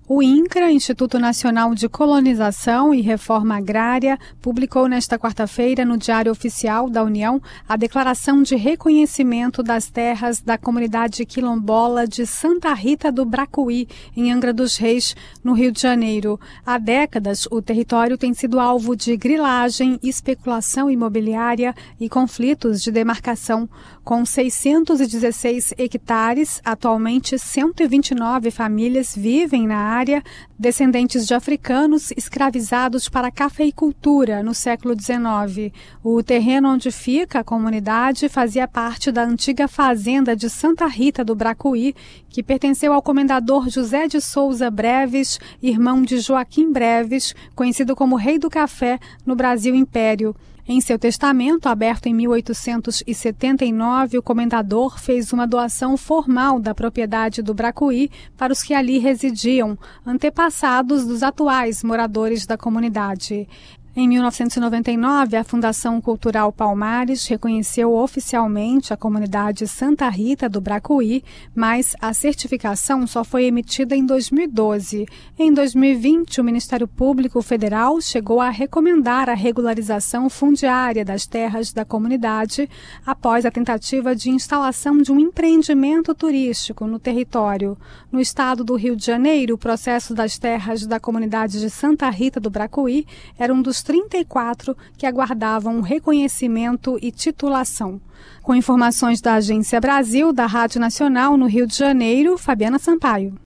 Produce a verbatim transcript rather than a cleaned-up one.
O INCRA, Instituto Nacional de Colonização e Reforma Agrária, publicou nesta quarta-feira no Diário Oficial da União a Declaração de Reconhecimento das Terras da Comunidade Quilombola de Santa Rita do Bracuí, em Angra dos Reis, no Rio de Janeiro. Há décadas, o território tem sido alvo de grilagem, especulação imobiliária e conflitos de demarcação. Com seiscentos e dezesseis hectares, atualmente cento e vinte e nove famílias vivem na área. área, descendentes de africanos escravizados para a cafeicultura no século dezenove. O terreno onde fica a comunidade fazia parte da antiga fazenda de Santa Rita do Bracuí, que pertenceu ao comendador José de Souza Breves, irmão de Joaquim Breves, conhecido como Rei do Café no Brasil Império. Em seu testamento, aberto em mil oitocentos e setenta e nove, o comendador fez uma doação formal da propriedade do Bracuí para os que ali residiam, antepassados dos atuais moradores da comunidade. Em mil novecentos e noventa e nove, a Fundação Cultural Palmares reconheceu oficialmente a comunidade Santa Rita do Bracuí, mas a certificação só foi emitida em dois mil e doze. Em dois mil e vinte, o Ministério Público Federal chegou a recomendar a regularização fundiária das terras da comunidade após a tentativa de instalação de um empreendimento turístico no território. No estado do Rio de Janeiro, o processo das terras da comunidade de Santa Rita do Bracuí era um dos trinta e quatro que aguardavam reconhecimento e titulação. Com informações da Agência Brasil, da Rádio Nacional no Rio de Janeiro, Fabiana Sampaio.